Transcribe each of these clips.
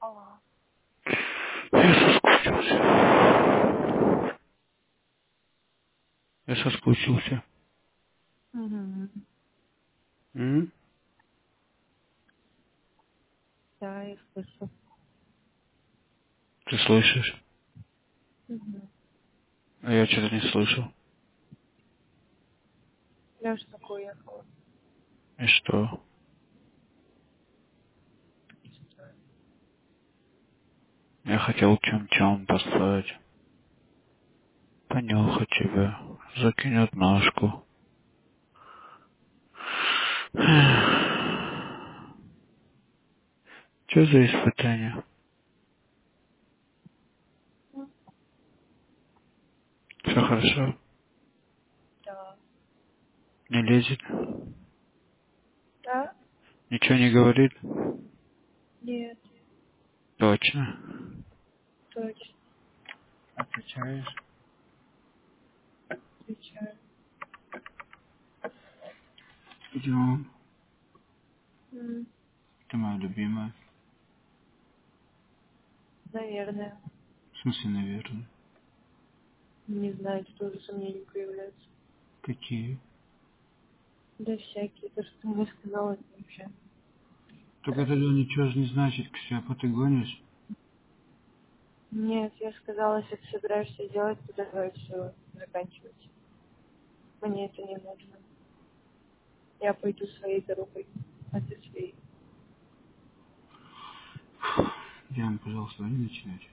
Алло. Я соскучился. Я соскучился. Угу. М? Да, я слышу. Ты слышишь? Угу. А я что-то не слышал. Я же только уехала. И что? Я хотел чем-чем послать. Понюхать тебя. Закинет ножку. Что за испытание? Все хорошо? Да. Не лезет? Да? Ничего не говорит? Нет, Точно. точно. Отвечаешь? Отвечаю. Идем. М, Ты моя любимая. Наверное. В смысле, наверное. Не знаю, что за сомнения появляются. Какие? Да всякие. То, что ты мне сказала, это вообще. Только это ничего же не значит, Ксяпа, ты гонишь. Нет, я сказала, если ты собираешься делать, то давай все заканчивать. Мне это не нужно. Я пойду своей дорогой, а ты своей. Диана, пожалуйста, не начинать.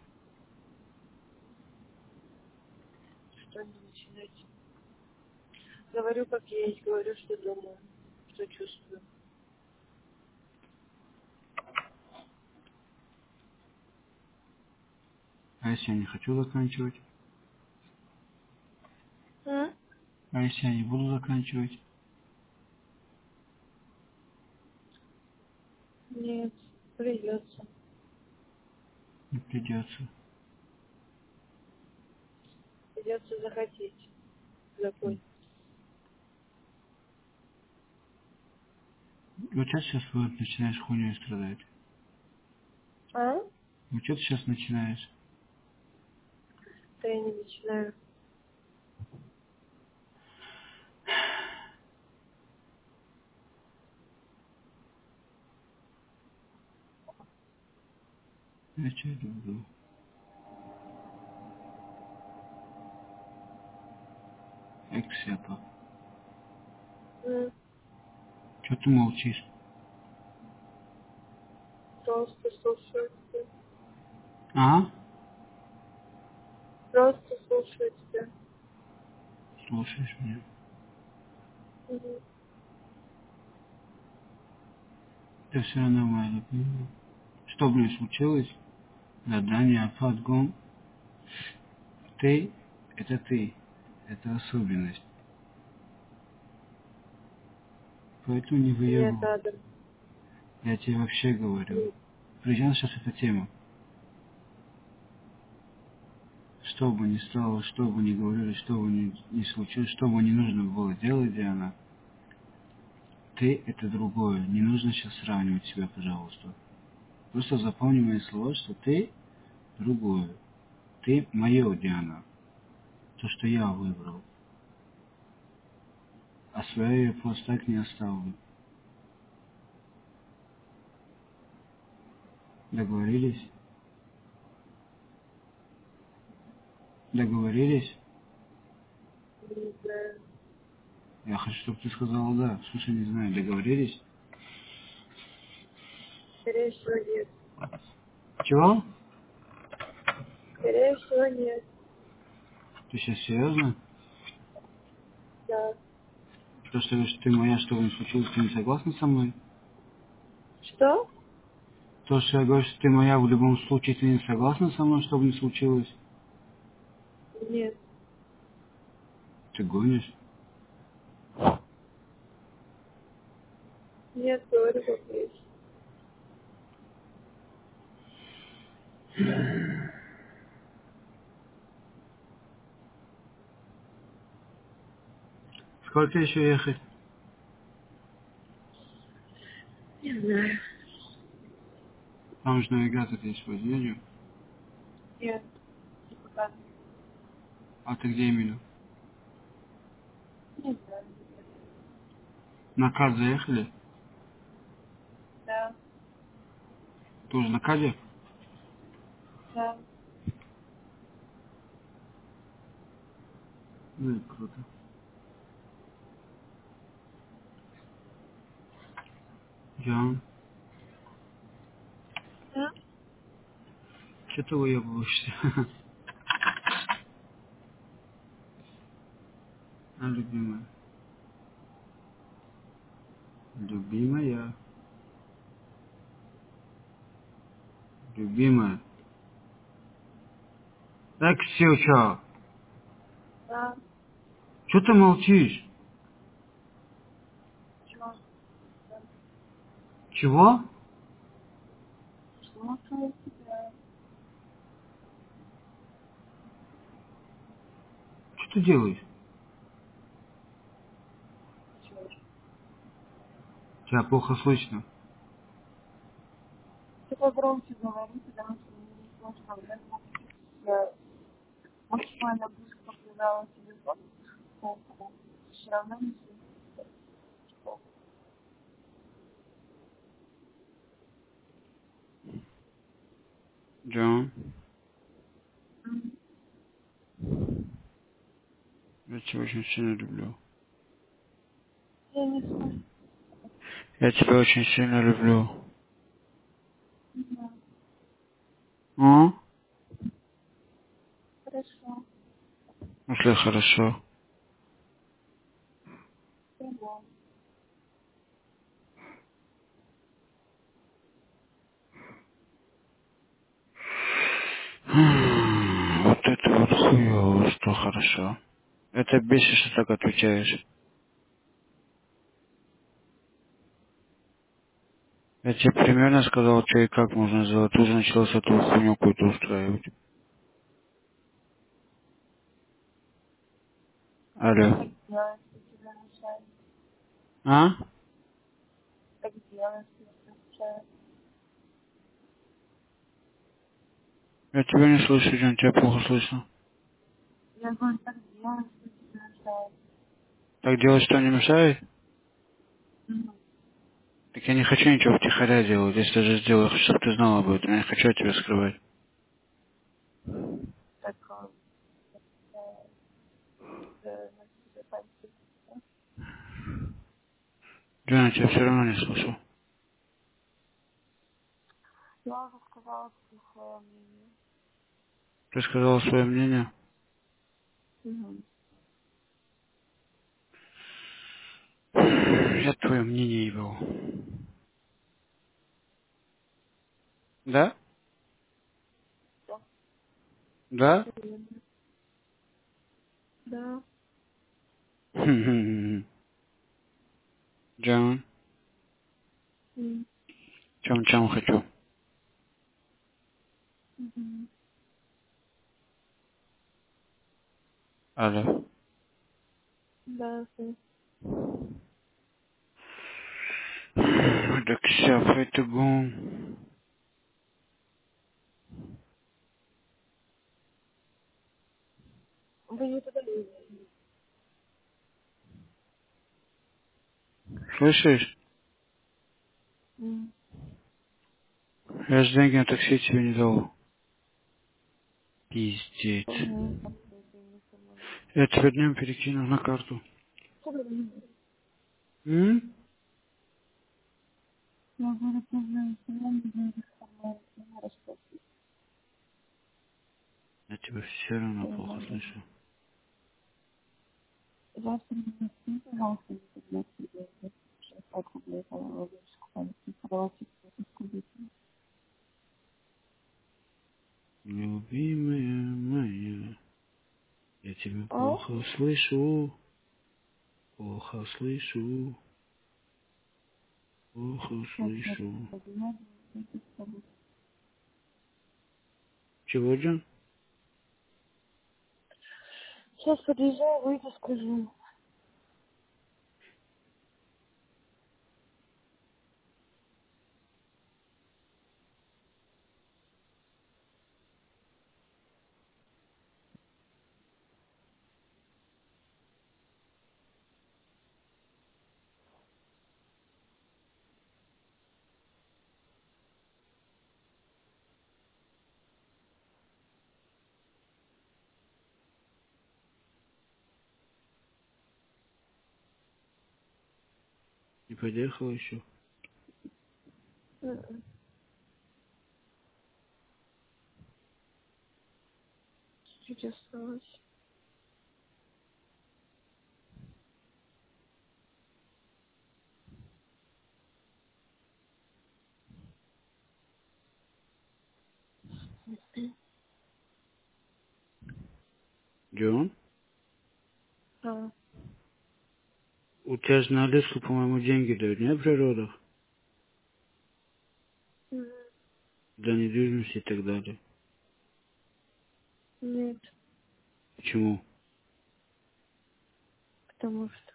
Что не начинать? Говорю, как есть, говорю, что думаю, что чувствую. А если я не хочу заканчивать? М? А если я не буду заканчивать? Нет, придется. Не придется. Придется захотеть закончить. Вот что ты сейчас вот начинаешь хуйней страдать? А? Вот что ты сейчас начинаешь? Да я не начинаю. Я что это буду? Эксепа. М, Что ты молчишь? Просто слушаю тебя. А? Просто слушаю тебя. Слушаешь меня? Мгм. Ты все равно моя любимая. Что бы ни случилось, задание Фатгон, ты — это ты. Это особенность. Поэтому не Нет, выебывай. Адам. Я тебе вообще говорю. М, Причем сейчас эта тема. Что бы ни стало, что бы ни говорили, что бы ни случилось, что бы не нужно было делать, Диана, ты — это другое. Не нужно сейчас сравнивать себя, пожалуйста. Просто запомни мои слова, что ты — другое. Ты — мое, Диана. То, что я выбрал. А свое я просто так не оставлю. Договорились? Договорились? Не знаю. Я хочу, чтобы ты сказала да. В смысле, не знаю, договорились? Скорее всего, нет. Чего? Скорее всего, нет. Ты сейчас серьезно? Да. То, что ты моя, что бы ни случилось, ты не согласна со мной? Что? То, что я говорю, что ты моя, в любом случае ты не согласна со мной, что бы ни случилось? Нет. Ты гонишь? Нет, говорю, как есть. Сколько еще ехать? Не знаю. Там же навигатор есть, возьмешь? Нет, не показывает. А ты где именно? Не знаю. На КАД заехали? Да, Тоже на КАДе? да. Ну и круто. Диан, М? что ты выебываешься? А, любимая. Любимая. Любимая. Так, Ксюша, Да, что ты молчишь? чего? Да. Чего? Слушаю тебя. Что ты делаешь? Чего? Тебя плохо слышно. Ты погромче говори, потому что мне не слышно. Я максимально быстро прижала телефон к уху. Все равно не слышно. Диан, М. я тебя очень сильно люблю. Я не слышу. Я тебя очень сильно люблю. Да. А? Хорошо. Если хорошо. Понял. Вот это вот хуёво, что хорошо. Это бесит, что так отвечаешь. Я тебе примерно сказал, что и как можно сделать. Ты уже началась эту хуйню какую-то устраивать. Так Алло. делать, что тебя мешает. А? Так делать, что тебя мешает. Я тебя не слышу, Джон, тебя плохо слышно. Я говорю, так делать, что тебя мешает. Так делать что не мешает? Мгм. Так я не хочу ничего втихаря делать. Если же сделаю, я хочу, чтобы ты знала об этом. Я не хочу от тебя скрывать. Так, на себе пальцы. Джон, я тебя все равно не слышу. Я уже сказала тебе свое мнение. Ты сказала свое мнение? Угу. Я твое мнение ебал. Да? Да. Да? Верно. Да. Джон, М. чем хочу. Мгм. Алло. Да, да. Так все, поэтому... Вы не подали. Слышишь? М. Я же деньги на такси тебе не дал. Пиздец. Помню, как ты деньги собрала. Я тебе днем перекину на карту. М? Я говорю, помню, деньги собрала. Я тебя все равно плохо Расплатить. слышу. Завтра принести, пожалуйста, не подняться деньги. 60 рублей, по-моему, давайте купить. Любимая моя, я тебя А? плохо слышу. Плохо слышу. Плохо Сейчас я слышу. поднимаю, это с тобой. Чего, Джон? Сейчас подъезжаю, выйду, скажу. подъехал еще? М-м. Чуть осталось. Где он? А, У тебя же на Алиску, по-моему, деньги дают, не, природа? м, Для недвижимости и так далее. нет, Почему? потому что...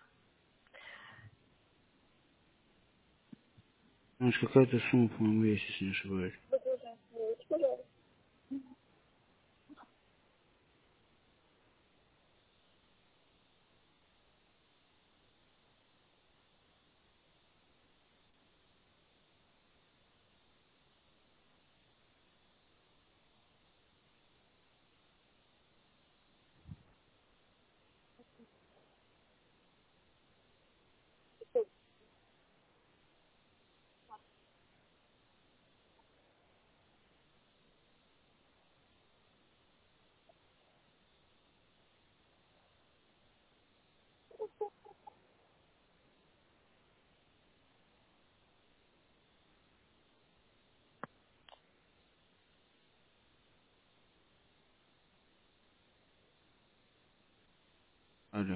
Знаешь, какая-то сумма, по-моему, есть, если не ошибаюсь. Пожалуйста. Алло.